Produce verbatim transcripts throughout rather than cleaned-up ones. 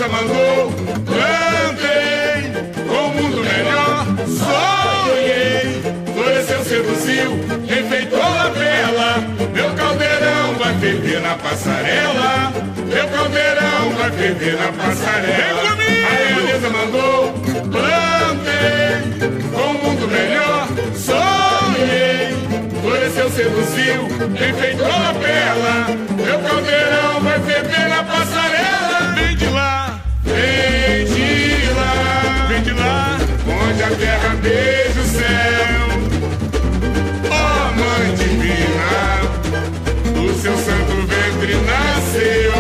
realeza mandou. Plantei com o mundo melhor, sonhei, floresceu, seduziu, enfeitou a vela. Meu caldeirão vai ferver na passarela. Meu caldeirão vai ferver na passarela. A realeza mandou. Plantei com o mundo melhor, sonhei, floresceu, seduziu, enfeitou a vela. Meu caldeirão vai ferver na passarela. Vem de lá, vem de lá, vem de lá, onde a terra beija o céu. Ó Mãe Divina, do seu santo ventre nasceu,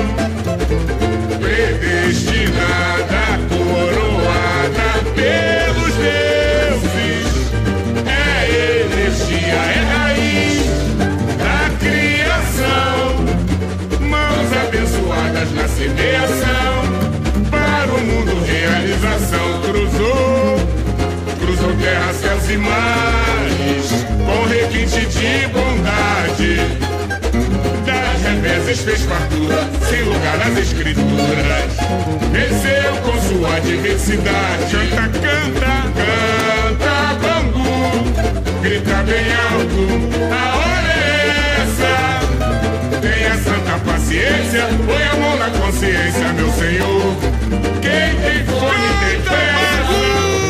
predestinada, coroada pelos deuses. É energia, é raiz da criação, mãos abençoadas na semeação, para o mundo realização. Cruzou, cruzou terra, céus e mares, com requinte de bondade. Das reveses fez fartura, sem lugar nas escrituras, venceu com sua diversidade. Canta, canta, canta, Bangu, grita bem alto, a hora é essa. Tenha santa paciência, põe a mão na consciência, meu Senhor. Quem tem fome tem pressa.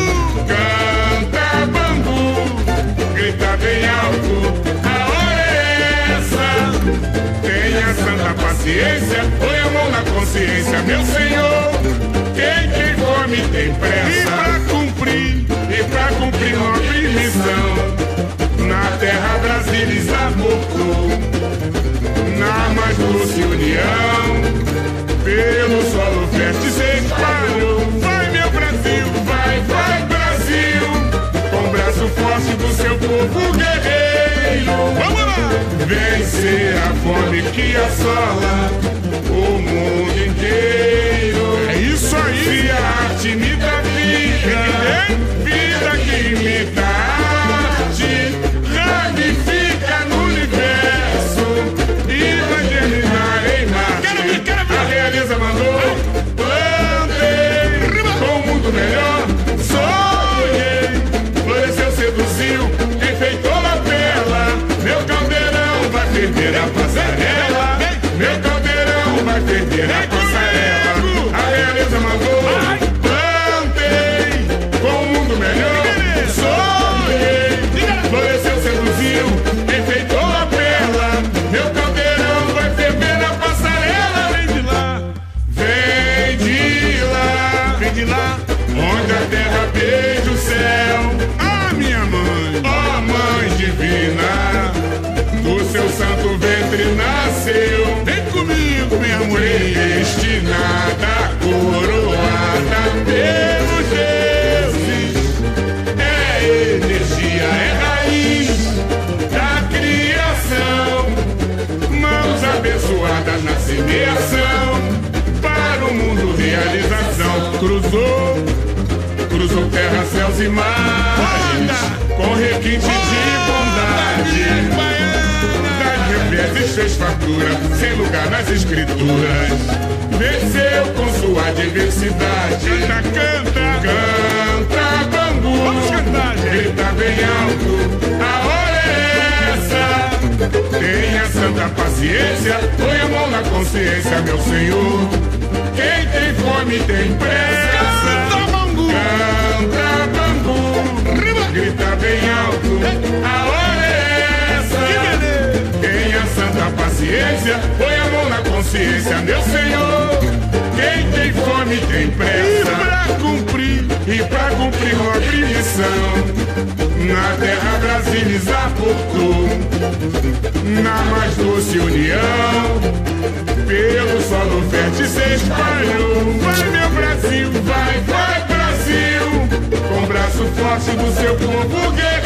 Canta, Bangu, grita bem alto, a hora é essa. Tenha santa paciência, põe a mão na consciência, meu Senhor. Quem tem fome tem pressa. E pra cumprir, e pra cumprir nobre missão, na terra brasilizar portou, na mais doce união, pelo solo fértil se espalhou. Vai, meu Brasil, vai, vai, Brasil, com o braço forte do seu povo guerreiro. Vamos lá! Vencer a fome que assola o mundo inteiro. É isso aí! Se a arte imita vida, vida que imita arte, ramifica no universo e vai terminar em Marte. A realeza mandou. Plantei com o mundo melhor, sonhei, floresceu, seduziu, enfeitou a vela. Meu caldeirão vai ferver a passarela. Meu caldeirão vai ferver a passarela. A realeza mandou. Plantei com o mundo melhor, sonhei, floresceu, seduziu, enfeitou a vela. Meu caldeirão vai ferver na passarela. Vem de lá, vem de lá, vem de lá, onde a terra beija o céu. Ah, minha mãe, ó Mãe Divina, do seu santo ventre nasceu. Vem comigo, minha mulher. Predestinada, coroada pelos deuses. É energia, é raiz da criação, mãos abençoadas na semeação, para o mundo realização. Cruzou, cruzou terra, céus e mares, com requinte de bondade. Das reveses fez fartura, sem lugar nas escrituras, venceu com sua diversidade. Canta, canta, canta, Bangu, vamos cantar, gente. Grita bem alto, a hora é essa. Tenha santa paciência, põe a mão na consciência, meu Senhor. Quem tem fome tem pressa. Canta, Bangu, canta, Bangu, grita bem alto, a hora é essa. Tenha santa paciência, põe a mão na consciência, meu Senhor. Quem tem fome tem pressa. E pra cumprir, e pra cumprir nobre missão, na terra brasilizar portou, na mais doce união, pelo solo fértil se espalhou. Vai, meu Brasil, vai, vai, Brasil, com o braço forte do seu povo guerreiro.